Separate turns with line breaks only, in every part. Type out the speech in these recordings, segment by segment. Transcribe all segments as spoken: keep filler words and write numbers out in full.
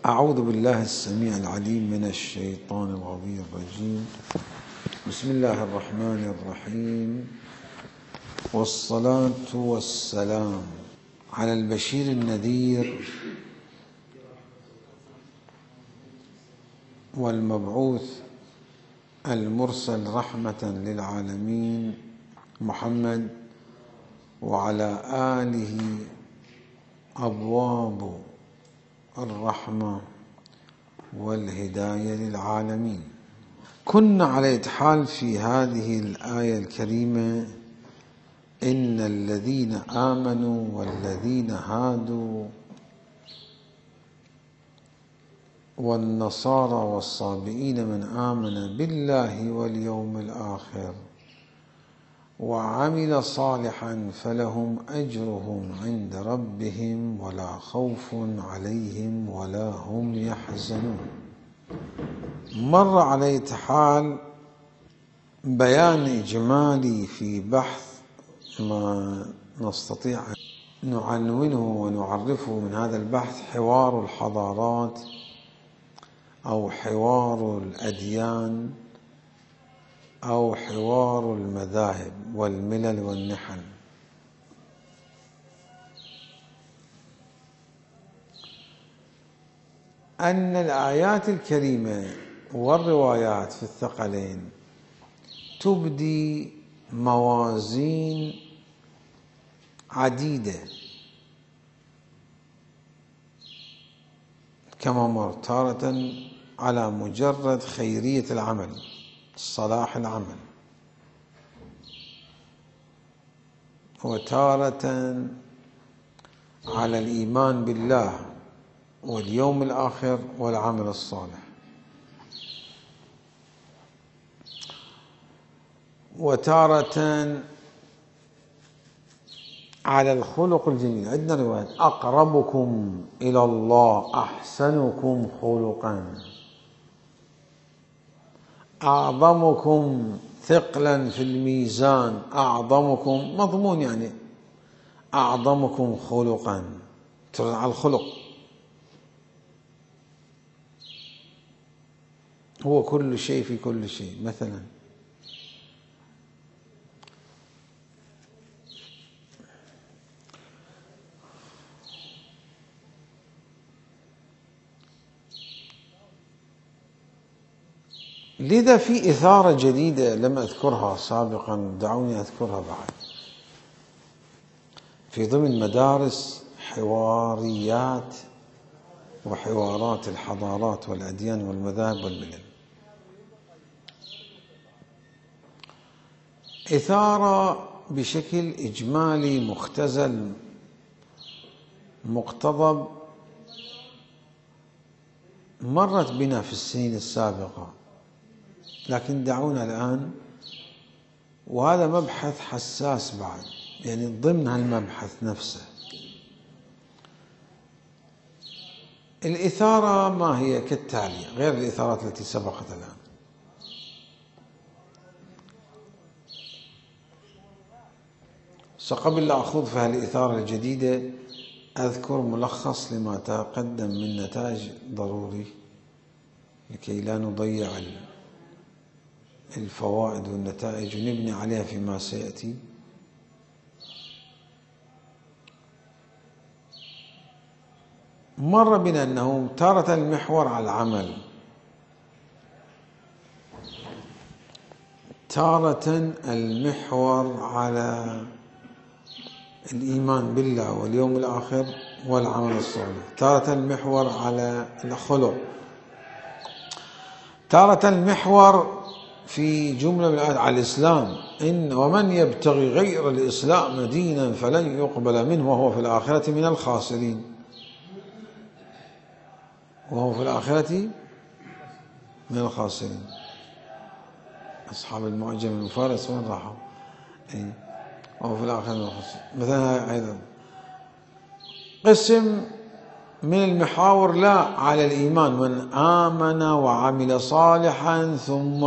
أعوذ بالله السميع العليم من الشيطان الغوي الرجيم. بسم الله الرحمن الرحيم، والصلاة والسلام على البشير النذير والمبعوث المرسل رحمة للعالمين محمد، وعلى آله أبواب الرحمة والهداية للعالمين. كنا على إتحال في هذه الآية الكريمة: إن الذين آمنوا والذين هادوا والنصارى والصابئين من آمن بالله واليوم الآخر وعمل صالحا فلهم أجرهم عند ربهم ولا خوف عليهم ولا هم يحزنون. مر على إتحال بيان إجمالي في بحث ما نستطيع أن نعنونه ونعرفه من هذا البحث: حوار الحضارات أو حوار الأديان أو حوار المذاهب والملل والنحل. أن الآيات الكريمة والروايات في الثقلين تبدي موازين عديدة، كما مر تارة على مجرد خيرية العمل، صلاح العمل، وتارة على الإيمان بالله واليوم الآخر والعمل الصالح، وتارة على الخلق الجميل. عندنا رواية: أقربكم إلى الله أحسنكم خلقا، أعظمكم ثقلا في الميزان، أعظمكم مضمون يعني أعظمكم خلقا، ترد على الخلق. هو كل شيء في كل شيء. مثلا لذا في إثارة جديدة لم أذكرها سابقا، دعوني أذكرها بعد، في ضمن مدارس حواريات وحوارات الحضارات والأديان والمذاهب والملل. إثارة بشكل إجمالي مختزل مقتضب مرت بنا في السنين السابقة، لكن دعونا الآن، وهذا مبحث حساس بعد، يعني ضمن هالمبحث نفسه. الإثارة ما هي؟ كالتالي، غير الإثارات التي سبقت الآن. قبل لا أخوض في هالإثارة الجديدة أذكر ملخص لما تقدم من نتائج ضروري لكي لا نضيع الفوائد والنتائج ونبني عليها فيما سيأتي. مر بنا أنه تارة المحور على العمل، تارة المحور على الإيمان بالله واليوم الآخر والعمل الصالح، تارة المحور على الخلق، تارة المحور في جملة من الآيات على الإسلام: إن ومن يبتغي غير الإسلام دينا فلن يقبل منه وهو في الآخرة من الخاسرين. وهو في الآخرة من الخاسرين. أصحاب المعجم المفارس وين راحوا؟ إيه؟ وهو في الآخرة من الخاسرين. مثلا أيضا قسم من المحاور لا على الإيمان: من آمن وعمل صالحا ثم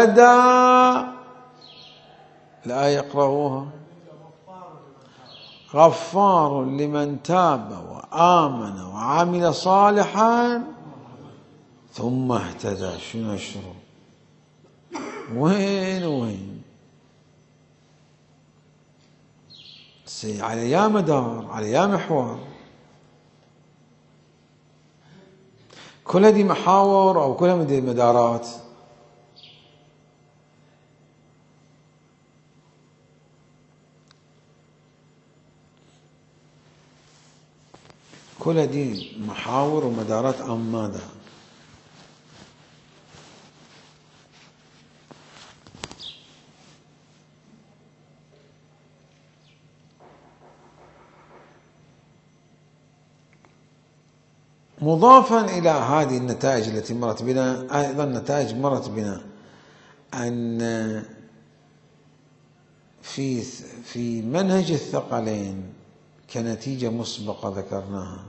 اهتدى. الآية اقرأوها. غفار لمن تاب وآمن وعمل صالحا ثم اهتدى. شنو الشروط؟ وين وين؟ على يا مدار، على يا محور. كلها دي محاور أو كلها دي مدارات. كلها دي محاور ومدارات أم ماذا؟ مضافا إلى هذه النتائج التي مرت بنا أيضا نتائج مرت بنا أن في في منهج الثقلين كنتيجة مسبقة ذكرناها،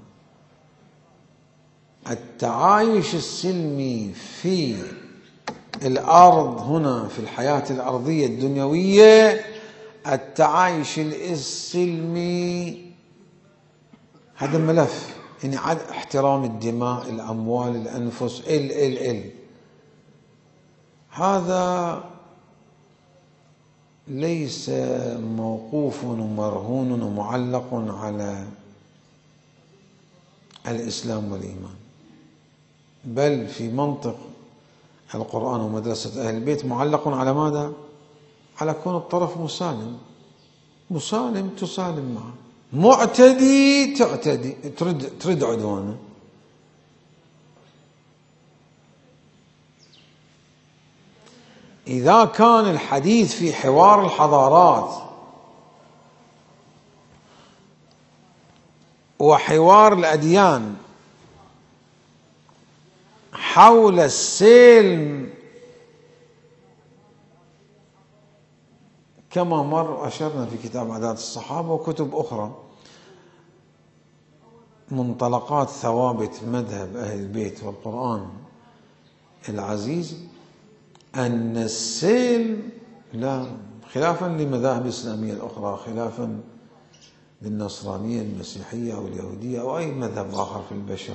التعايش السلمي في الأرض هنا في الحياة الأرضية الدنيوية، التعايش السلمي هذا ملف، يعني عد احترام الدماء، الأموال، الأنفس، ال ال ال هذا ليس موقوف ومرهون ومعلق على الإسلام والإيمان، بل في منطق القرآن ومدرسة أهل البيت معلق على ماذا؟ على كون الطرف مسالم، مسالم تسالم معه، معتدي تعتدي ترد ترد عدوانه. إذا كان الحديث في حوار الحضارات وحوار الأديان حول السلم كما مر أشرنا في كتاب عادات الصحابة وكتب أخرى، منطلقات ثوابت مذهب أهل البيت والقرآن العزيز، أن السلم لا، خلافا لمذاهب الإسلامية الأخرى، خلافا للنصرانية المسيحية أو اليهودية أو أي مذهب آخر في البشر،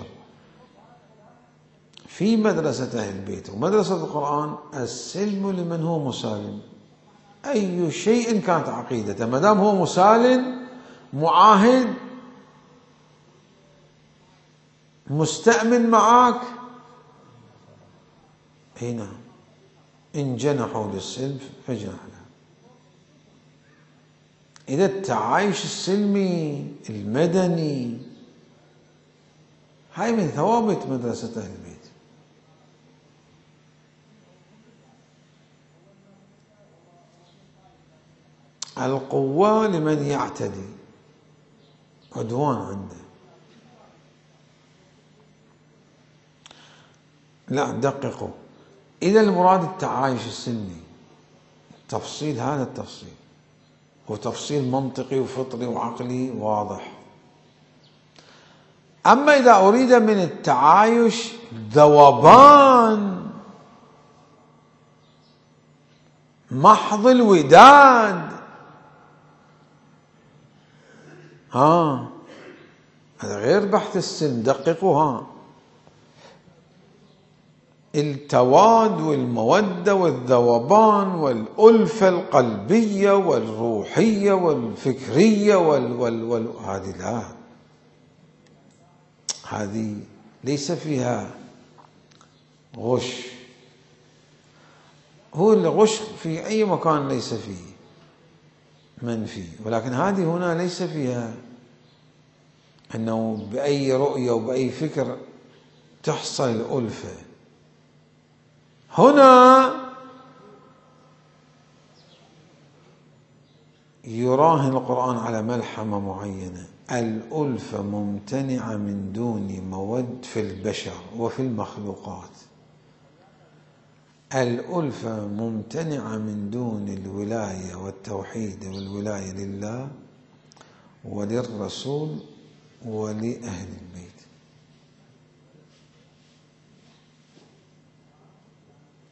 في مدرسة أهل البيت ومدرسة القرآن السلم لمن هو مسالم، أي شيء كانت عقيدته ما دام هو مسالم معاهد مستأمن معك، أي نعم، إن جنحوا للسلم فاجنح له. إذا التعايش السلمي المدني هاي من ثوابت مدرسة أهل البيت. القوة لمن يعتدي، عدوان عنده، لا دققوا، إذا المراد التعايش السلمي تفصيل، هذا التفصيل وتفصيل منطقي وفطري وعقلي واضح. أما إذا أريد من التعايش ذوبان محض الوداد، ها هذا غير بحث السلم، دققوا، ها التواد والمودة والذوبان والألفة القلبية والروحية والفكرية وال وال وال هذه لا، هذه ليس فيها غش، هو الغش في أي مكان ليس فيه منفي، ولكن هذه هنا ليس فيها أنه بأي رؤية وبأي فكر تحصل الألفة. هنا يراهن القرآن على ملحمة معينة، الألفة ممتنعة من دون مود في البشر وفي المخلوقات، الألفة ممتنعة من دون الولاية والتوحيد والولاية لله وللرسول ولأهل البيت.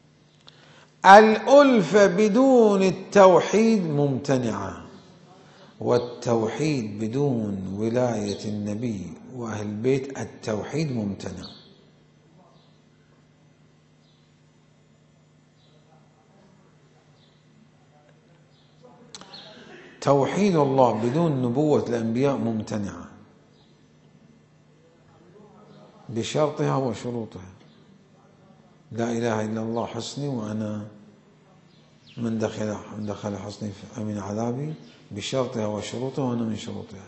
الألفة بدون التوحيد ممتنعة، والتوحيد بدون ولاية النبي وأهل البيت التوحيد ممتنع. توحيد الله بدون نبوة الأنبياء ممتنعة بشرطها وشروطها. لا إله إلا الله حصني وأنا من دخل من دخل حصني من عذابي، بشرطها وشروطها وأنا من شروطها.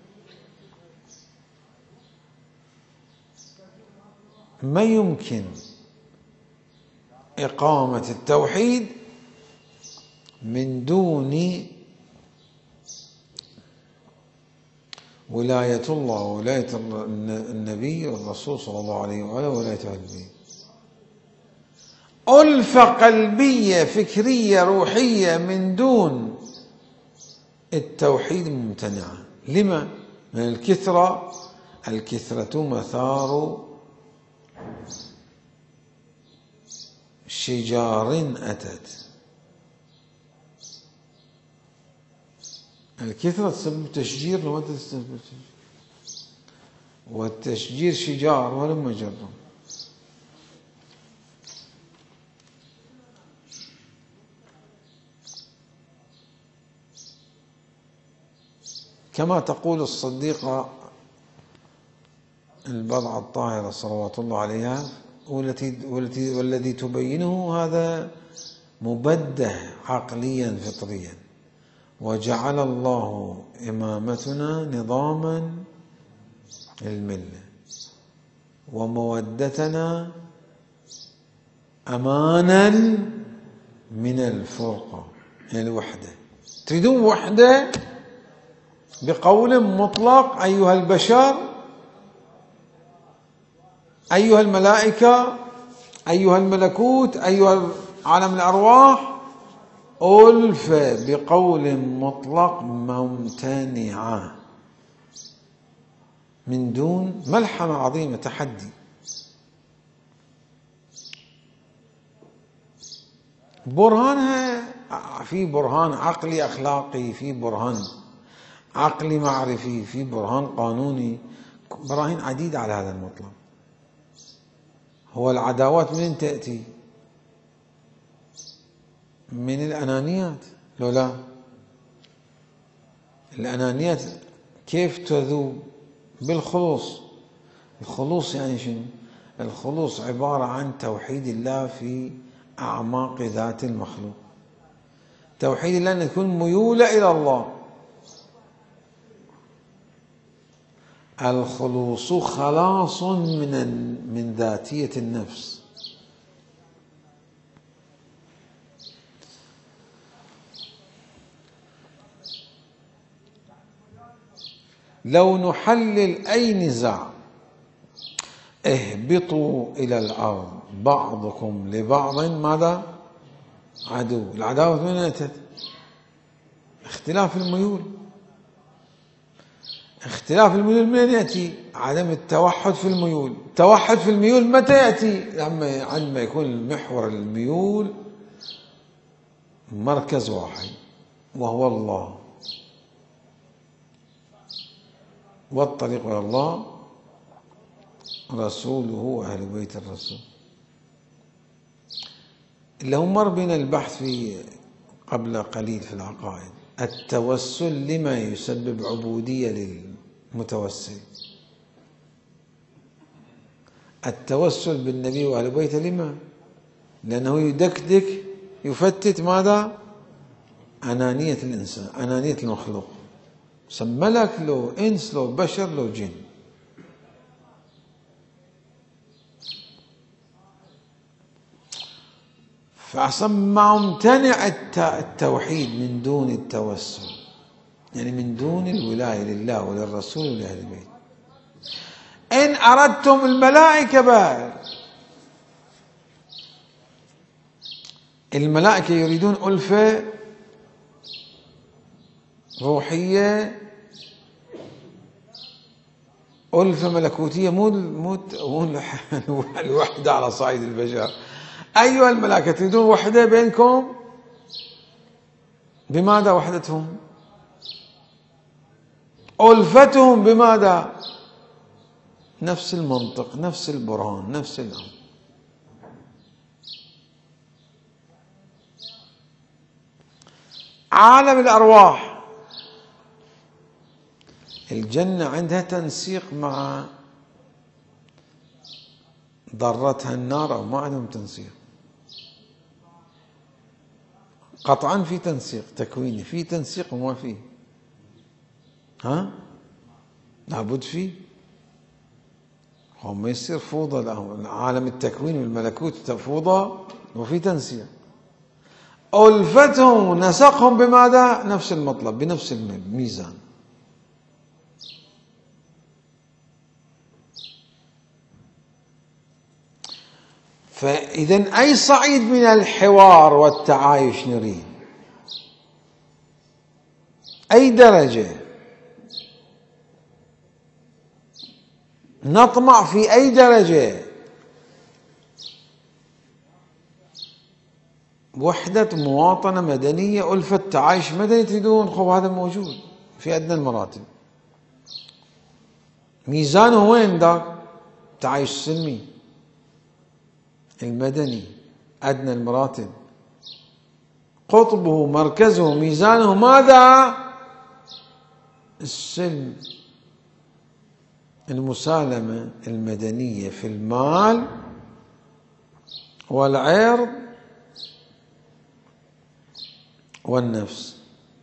ما يمكن إقامة التوحيد من دون ولاية الله وولاية النبي والرسول صلى الله عليه وآله وولاية أهل البيت. ألفة قلبية فكرية روحية من دون التوحيد ممتنعة. لما؟ من الكثرة، الكثرة مثار شجار أتت. الكثرة تسبب تشجير لو أنت تسبب، والتشجير شجار ولما جرم. كما تقول الصديقة البضعة الطاهرة صلوات الله عليها، والتي والتي والذي تبينه هذا مبده عقليا فطريا. وجعل الله إمامتنا نظاما للملة، ومودتنا أمانا من الفرقة، يعني الوحدة. تريدون وحدة بقول مطلق أيها البشر، أيها الملائكة، أيها الملكوت، أيها عالم الأرواح، ألفة بقول مطلق ممتنعة من دون ملحمة عظيمة، تحدي. برهانها في برهان عقلي أخلاقي، في برهان عقلي معرفي، في برهان قانوني، براهين عديدة على هذا المطلب. هو العداوات منين تأتي؟ من الأنانيات، لو لا الأنانيات كيف تذوب؟ بالخلوص. الخلوص يعني شنو؟ الخلوص عبارة عن توحيد الله في أعماق ذات المخلوق. توحيد الله أن تكون ميولة إلى الله. الخلوص خلاص من من ذاتية النفس. لو نحلل أي نزاع، اهبطوا إلى الأرض بعضكم لبعض ماذا؟ عدو. العداوة من أتت؟ اختلاف الميول. اختلاف الميول من يأتي؟ عدم التوحد في الميول. التوحد في الميول متى يأتي؟ لما عندما يكون المحور الميول مركز واحد وهو الله، والطريق إلى الله رسوله وأهل بيت الرسول. اللي هم مر بنا البحث في قبل قليل في العقائد. التوسل لما يسبب عبودية للمتوسل. التوسل بالنبي وأهل بيته لما؟ لأنه يدكدك يفتت ماذا؟ أنانية الإنسان، أنانية المخلوق، ملك لو إنس لو بشر لو جن. فأصلا ممتنع التوحيد من دون التوسل، يعني من دون الولاية لله وللرسول ولأهل البيت. إن أردتم الملائكة بقى، الملائكة يريدون ألفة روحية، ألفة ملكوتية، مو مو الوحدة على صعيد البشر. أيها الملائكة تريدون وحدة بينكم، بماذا وحدتهم؟ ألفتهم بماذا؟ نفس المنطق، نفس البرهان، نفس الأمر. عالم الأرواح، الجنة عندها تنسيق مع ضرتها النار أو ما عندهم تنسيق؟ قطعا في تنسيق تكويني، في تنسيق وما فيه؟ ها؟ لابد فيه. هو ما يصير فوضى، عالم التكوين والملكوت فوضى وفي تنسيق. ألفتهم ونسقهم بماذا؟ نفس المطلب، بنفس الميزان. فإذا أي صعيد من الحوار والتعايش نريد، أي درجة نطمع، في أي درجة وحدة مواطنة مدنية، ألفة تعايش مدني تريدون، خب هذا موجود في أدنى المراتب. ميزانه وين ذاك؟ تعايش السلمي المدني، أدنى المراتب، قطبه مركزه ميزانه ماذا؟ السلم، المسالمة المدنية في المال والعرض والنفس.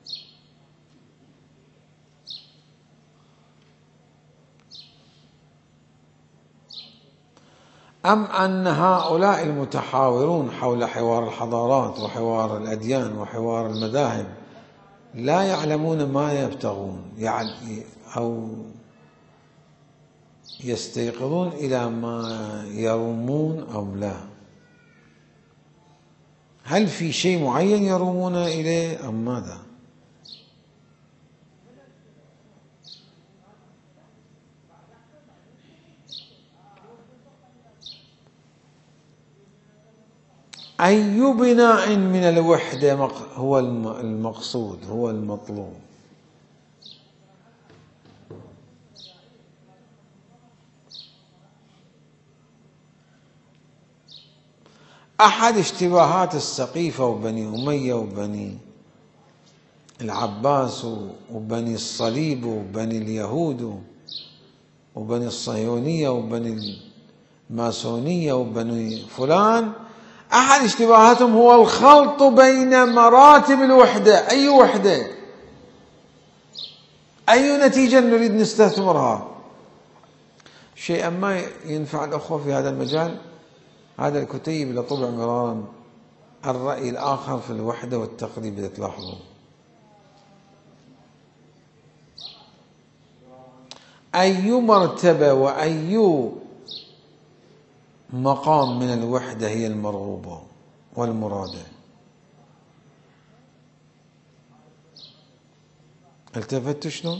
أم أن هؤلاء المتحاورون حول حوار الحضارات وحوار الأديان وحوار المذاهب لا يعلمون ما يبتغون، يعني أو يستيقظون إلى ما يرومون أو لا؟ هل في شيء معين يرومون إليه أم ماذا؟ أي بناء من الوحدة هو المقصود، هو المطلوب؟ أحد اشتباهات السقيفة وبني أمية وبني العباس وبني الصليب وبني اليهود وبني الصهيونية وبني الماسونية وبني فلان، أحد اشتباهاتهم هو الخلط بين مراتب الوحدة. أي وحدة؟ أي نتيجة نريد نستثمرها؟ شيئا ما ينفع الأخوة في هذا المجال. هذا الكتيب اللي طبع مرارا، الرأي الآخر في الوحدة والتقريب، إذا تلاحظون أي مرتبة وأي مقام من الوحدة هي المرغوبة والمرادة؟ التفتوا شلون؟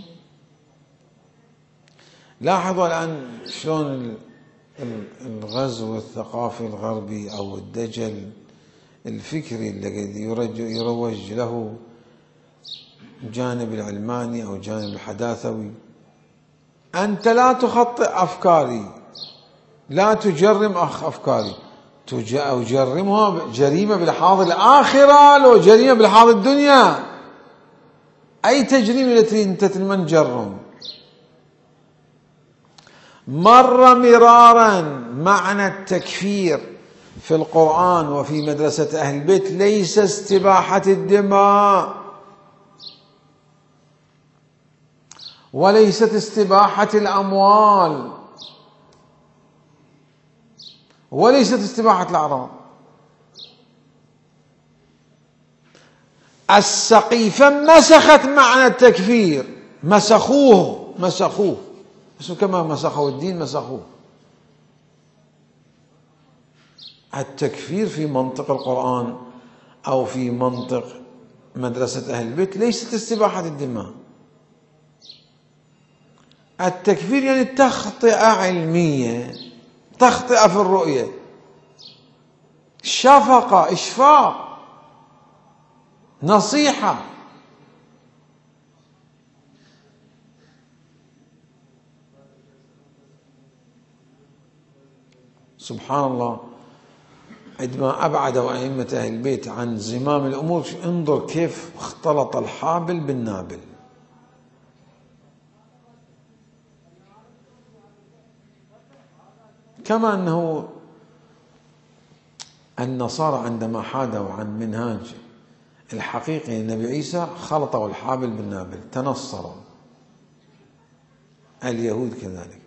لاحظوا الآن شلون الغزو الثقافي الغربي أو الدجل الفكري الذي يروج له جانب العلماني أو جانب الحداثوي. أنت لا تخطئ أفكاري، لا تجرم أخ أفكاري، تجرمها جريمة بالحاضر الآخرة لو جريمة بالحاضر الدنيا. أي تجريم التي أنت من جرم؟ مر مرارا معنى التكفير في القرآن وفي مدرسة أهل البيت ليس استباحة الدماء، وليست استباحة الأموال، وليست استباحة الأعراض. السقيفة مسخت معنى التكفير، مسخوه مسخوه بس كما مسخوا الدين مسخوه. التكفير في منطق القرآن أو في منطق مدرسة أهل البيت ليست استباحة الدماء. التكفير يعني تخطئة علمية، تخطئة في الرؤية، شفقة، إشفاق، نصيحة. سبحان الله، عندما أبعدوا أئمة أهل البيت عن زمام الأمور انظر كيف اختلط الحابل بالنابل. كما أنه النصارى عندما حادوا عن منهاج الحقيقي للنبي عيسى خلطوا الحابل بالنابل، تنصروا. اليهود كذلك.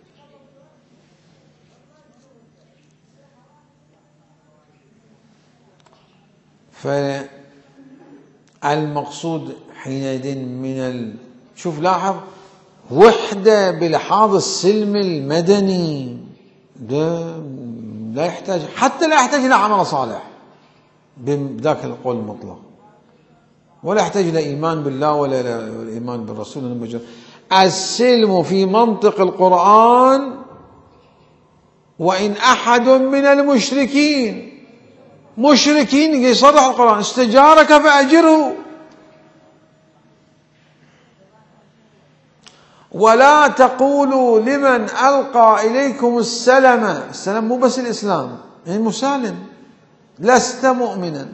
فالمقصود حينئذ من ال... شوف لاحظ، وحدة بلحاظ السلم المدني، ده لا يحتاج، حتى لا يحتاج إلى عمل صالح بذاك القول المطلق، ولا يحتاج إلى إيمان بالله ولا إلى إيمان بالرسول. السلم في منطق القرآن، وإن أحد من المشركين مشركين يصرح القرآن استجارك فأجره، ولا تقولوا لمن ألقى إليكم السلم، السلام مو بس الإسلام، يعني مسالم، لست مؤمنا.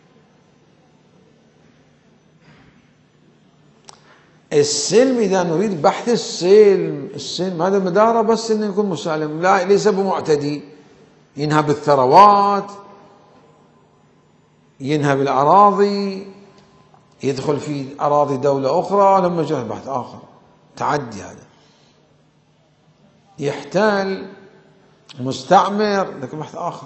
السلم إذا نريد بحث السلم، السلم هذا مداره بس إنه يكون مسالم، لا ليس بمعتدي ينهب الثروات، ينهب الأراضي، يدخل في أراضي دولة أخرى. لما جاء بحث آخر تعدي، هذا يحتال مستعمر، لكن بحث آخر.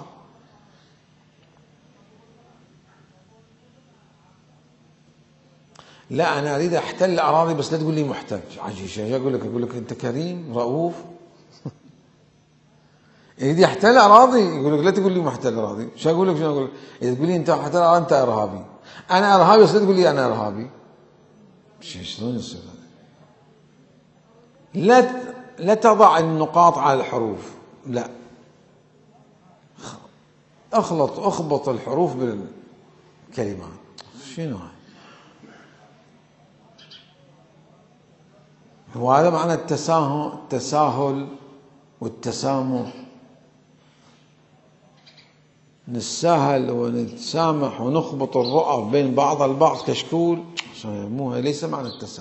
لا أنا أريد أحتل الأراضي بس لا تقول لي محتاج. عجيش أقول لك أقول لك أنت كريم رؤوف. يريد يحتل أراضي يقول لك لا تقول لي محتل أراضي. شو أقول لك شو أقول لك؟ إذا تقول لي أنت محتل أراضي أنت إرهابي. أنا إرهابي بس لا تقول لي أنا إرهابي. شلون يصير هذا؟ لا لا تضع النقاط على الحروف، لا اخلط اخبط الحروف بالكلمات. شنو هاي؟ وهذا معنى التساهل التساهل والتسامح. نتساهل ونتسامح ونخبط الرؤى بين بعض البعض كشكول، مو ليس معنى التساهل.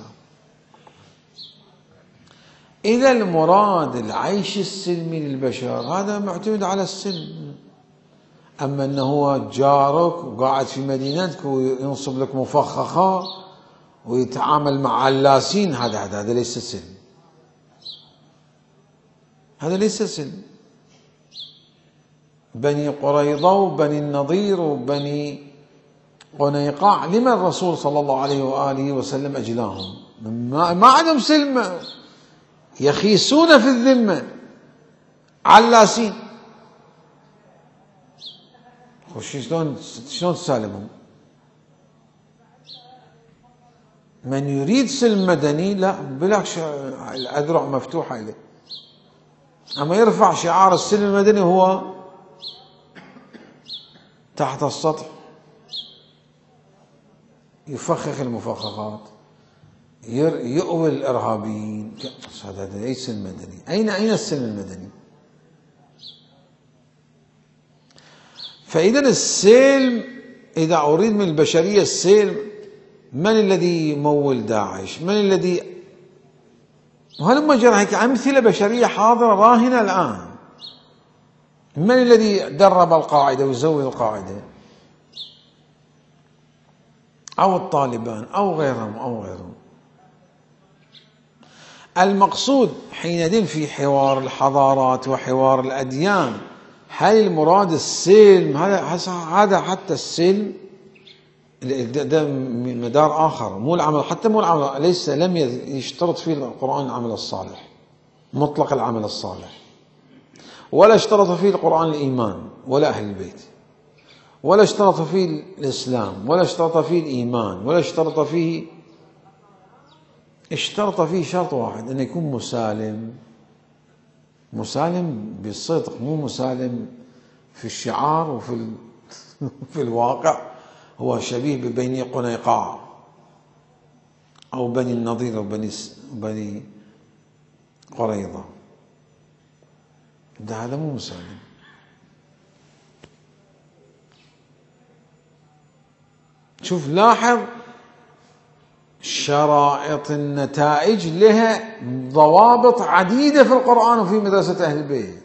إذا المراد العيش السلمي للبشر هذا معتمد على السلم. أما أنه هو جارك وقاعد في مدينتك وينصب لك مفخخة ويتعامل مع علاسين، هذا هذا هذا ليس سلم، هذا ليس سلم. بني قريظة وبني النضير وبني قنيقاع لما الرسول صلى الله عليه وآله وسلم أجلاهم؟ ما, ما عندهم سلم، يخيسون في الذمة، علاسين. شلون شلون تسالمهم؟ من يريد سلم مدني لا بالعكس الأذرع مفتوحة إليه، أما يرفع شعار السلم المدني هو تحت السطح، يفخخ المفخخات، يؤوي الإرهابيين. هذا ليس سلم مدني. أين أين السلم المدني؟ فإذا السلم إذا أريد من البشرية السلم، من الذي يمول داعش؟ من الذي وهلما جرى هيك أمثلة بشرية حاضرة راهنة الآن. من الذي درب القاعدة ويزود القاعدة؟ أو الطالبان أو غيرهم أو غيرهم. المقصود حينئذ في حوار الحضارات وحوار الأديان، هل المراد السلم؟ هذا هذا حتى السلم ده مدار آخر، مو العمل، حتى مو العمل، ليس لم يشترط فيه القرآن العمل الصالح، مطلق العمل الصالح، ولا اشترط فيه القرآن الإيمان ولا أهل البيت، ولا اشترط فيه الإسلام، ولا اشترط فيه الإيمان، ولا اشترط فيه اشترط فيه شرط واحد، أن يكون مسالم. مسالم بالصدق، مو مسالم في الشعار وفي ال... في الواقع هو شبيه ببني قنيقاع أو بني النضير أو بني بني قريظة. ده هذا مو مسالم. شوف لاحظ شرائط النتائج لها ضوابط عديدة في القرآن وفي مدرسة أهل البيت.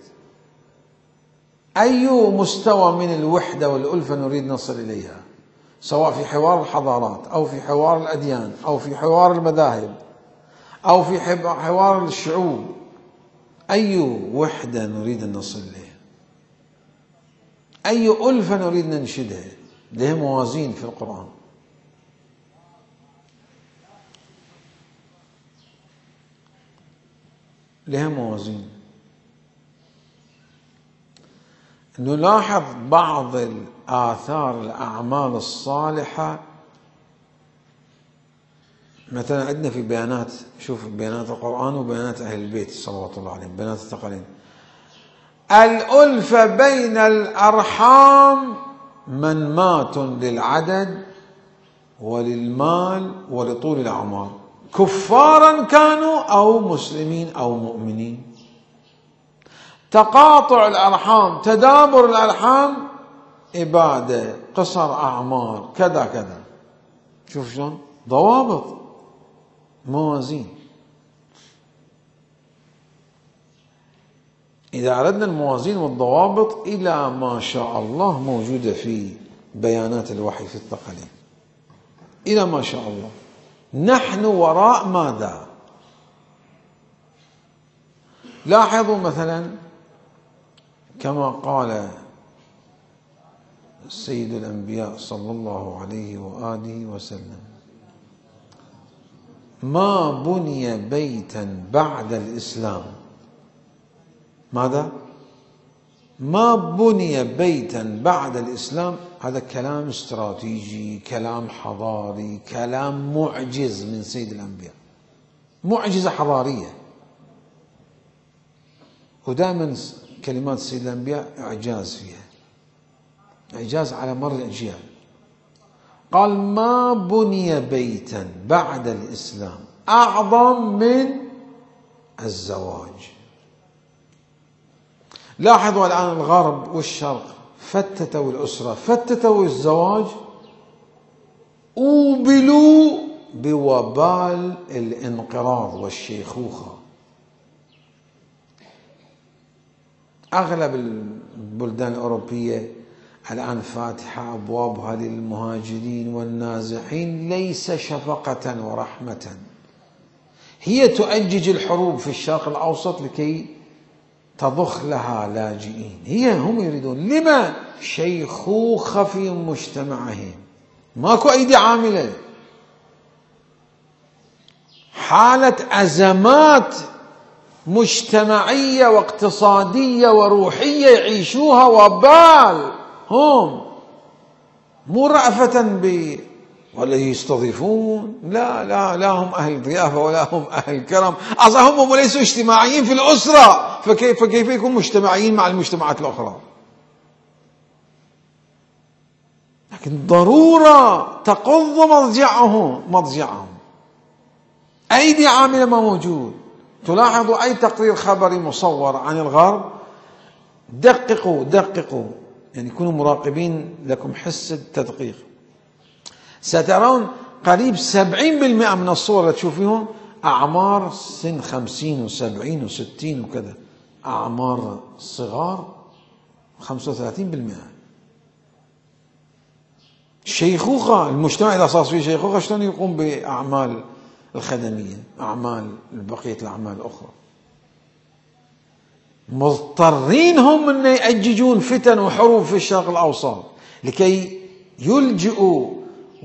أي مستوى من الوحدة والألفة نريد نصل إليها، سواء في حوار الحضارات أو في حوار الأديان أو في حوار المذاهب أو في حوار الشعوب، أي وحدة نريد أن نصل إليها، أي ألفة نريد ننشدها، لها موازين في القرآن. لها موازين. نلاحظ بعض الآثار الأعمال الصالحة، مثلا عندنا في بيانات، شوف بيانات القرآن وبيانات أهل البيت صلوات الله عليهم، بيانات الثقلين. الألفة بين الأرحام منماة للعدد وللمال ولطول الأعمار، كفارا كانوا أو مسلمين أو مؤمنين. تقاطع الأرحام، تدابر الأرحام، إبادة، قصر أعمار، كذا كذا. شوف شلون ضوابط، موازين. إذا أردنا الموازين والضوابط إلى ما شاء الله موجودة في بيانات الوحي في الثقلين، إلى ما شاء الله. نحن وراء ماذا؟ لاحظوا مثلا كما قال سيد الأنبياء صلى الله عليه وآله وسلم: ما بني بيتا بعد الإسلام. ماذا؟ ما بني بيتا بعد الإسلام. هذا كلام استراتيجي، كلام حضاري، كلام معجز من سيد الأنبياء، معجزة حضارية. ودائما كلمات سيد الأنبياء إعجاز فيها، إعجاز على مر الأجيال. قال: ما بني بيتا بعد الإسلام أعظم من الزواج. لاحظوا الآن الغرب والشرق فتتوا الأسرة، فتتوا الزواج، أوبلوا بوبال الانقراض والشيخوخة. أغلب البلدان الأوروبية الآن فاتحة أبوابها للمهاجرين والنازحين، ليس شفقة ورحمة، هي تؤجج الحروب في الشرق الأوسط لكي تضخ لها لاجئين. هي هم يريدون. لما؟ شيخوخة في مجتمعهم، ماكو أيدي عاملة، حالة أزمات مجتمعية واقتصادية وروحية يعيشوها، وبال هم مو رأفة ب ولا يستضيفون، لا لا لا هم أهل ضيافة ولا هم أهل كرم، أصلا هم ليسوا اجتماعيين في الأسرة، فكيف فكيف يكونوا مجتمعيين مع المجتمعات الأخرى؟ لكن ضرورة تقض مضجعهم مضجعهم أيدي عاملة ما موجود. تلاحظوا أي تقرير خبري مصور عن الغرب، دققوا دققوا، يعني كونوا مراقبين، لكم حس التدقيق. سترون قريب سبعين بالمئة من الصور اللي تشوفيهم أعمار سن خمسين وسبعين وستين وكذا، أعمار صغار خمسة وثلاثين بالمئة. شيخوخة المجتمع إذا صار فيه شيخوخة شلون يقوم بأعمال الخدمية، أعمال بقية الأعمال الأخرى؟ مضطرين هم أن يأججون فتن وحروب في الشرق الأوسط لكي يلجئوا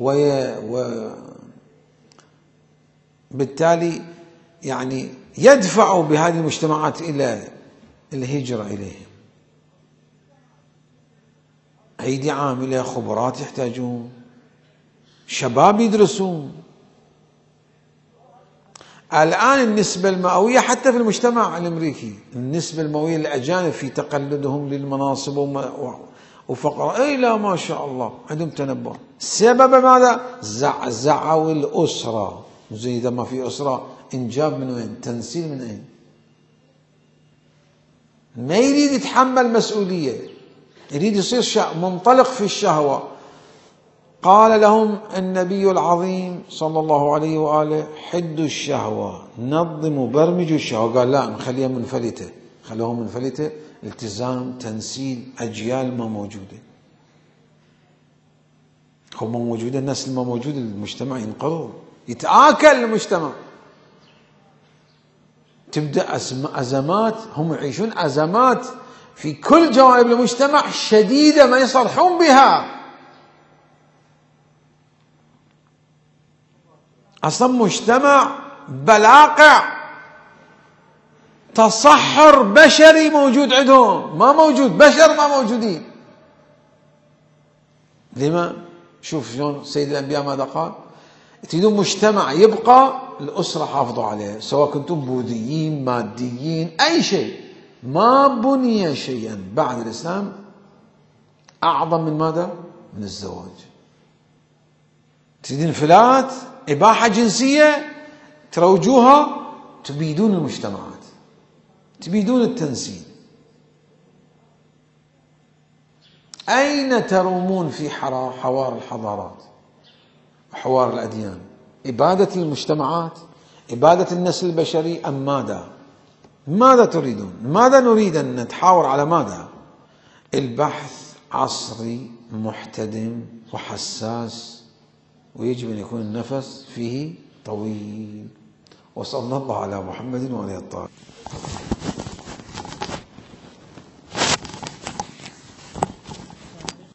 وبالتالي يعني يدفعوا بهذه المجتمعات إلى الهجرة إليهم. أيدي عاملة، خبرات يحتاجون، شباب يدرسون. الآن النسبة المئوية حتى في المجتمع الأمريكي، النسبة المئوية للأجانب في تقلدهم للمناصب وفقراء، أي لا ما شاء الله عندهم تنبؤ. السبب ماذا؟ زعزعوا الأسرة. زي إذا ما في أسرة، إنجاب من وين؟ تنسيل من أين؟ ما يريد يتحمل مسؤولية، يريد يصير منطلق في الشهوة. قال لهم النبي العظيم صلى الله عليه وآله: حدوا الشهوة، نظموا برمجوا الشهوة. قال لا، نخليها منفلتة، خلوها منفلتة، التزام، تنسيل، أجيال ما موجودة. هو ما موجودة، الناس اللي ما موجود المجتمع ينقرض، يتآكل المجتمع. تبدأ أزمات، هم يعيشون أزمات في كل جوانب المجتمع شديدة ما يصلحون بها. أصلا مجتمع بلاقع، تصحر بشري موجود عندهم، ما موجود بشر، ما موجودين. لما؟ شوف شلون سيد الأنبياء ماذا قال: تريدون مجتمع يبقى، الأسرة حافظوا عليه، سواء كنتم بوذيين ماديين أي شيء. ما بني شيئا بعد الإسلام أعظم من ماذا؟ من الزواج. تريدون انفلات، إباحة جنسية، تروجوها، تبيدون المجتمعات، تبيدون التنسيق. أين ترومون في حوار الحضارات وحوار الأديان؟ إبادة المجتمعات، إبادة النسل البشري، أم ماذا؟ ماذا تريدون؟ ماذا نريد أن نتحاور على ماذا؟ البحث عصري محتدم وحساس، ويجب أن يكون النفس فيه طويل. وصلى الله على محمد وعلى آله الطاهرين.